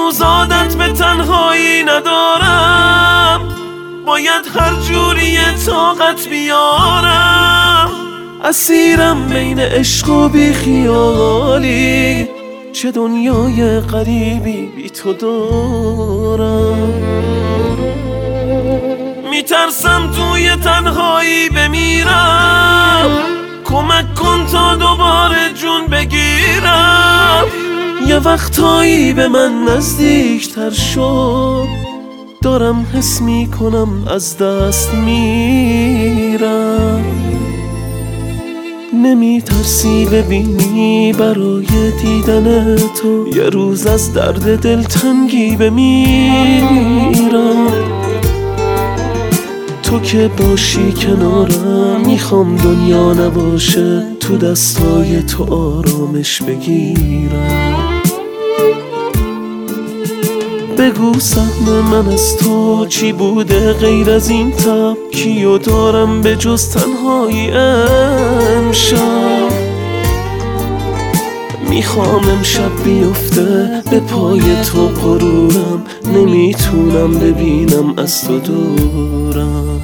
هنوز عادت به تنهایی ندارم، باید هر جوری طاقت بیارم. اسیرم بین عشق و بی خیالی، چه دنیای غریبی بی تو دارم. میترسم توی تنهایی بمیرم، کمک کن تا دوباره جون بگیرم. یه وقتایی به من نزدیکتر شد، دارم حس میکنم از دست میرم. نمیترسی ببینی برای دیدن تو یه روز از درد دلتنگی بمیرم. تو که باشی کنارم، میخوام دنیا نباشه، تو دستای تو آرامش بگیرم. بگو سهم من از تو چی بوده غیر از این تب، کیو دارم به جز تنهایی امشب. میخوام امشب بیفته به پای تو غرورم، نمیتونم ببینم از تو دورم.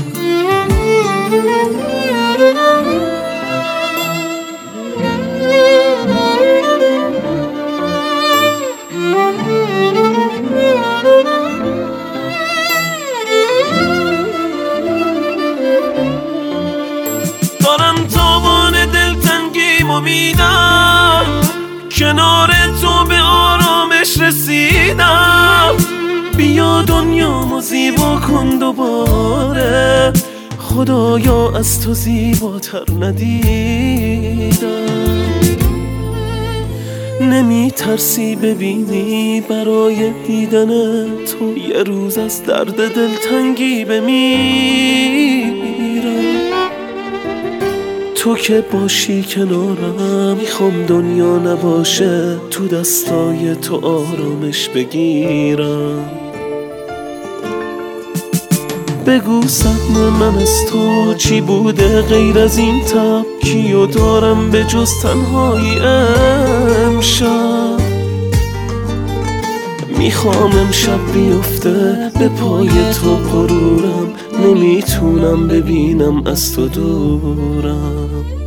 دارم تاوان دلتنگیمو میدم، کنار تو به آرامش رسیدم. بیا دنیامو زیبا کن دوباره، خدایا از تو زیباتر ندیدم. نمیترسی ببینی برای دیدن تو یه روز از درد دلتنگی بمیرم. تو که باشی کنارم، میخوام دنیا نباشه، تو دستای تو آرامش بگیرم. بگو سهم من از تو چی بوده غیر از این تب، کیو دارم به جز تنهایی امشب. میخوام امشب بیفته به پای تو غرورم، نمیتونم ببینم از تو دورم.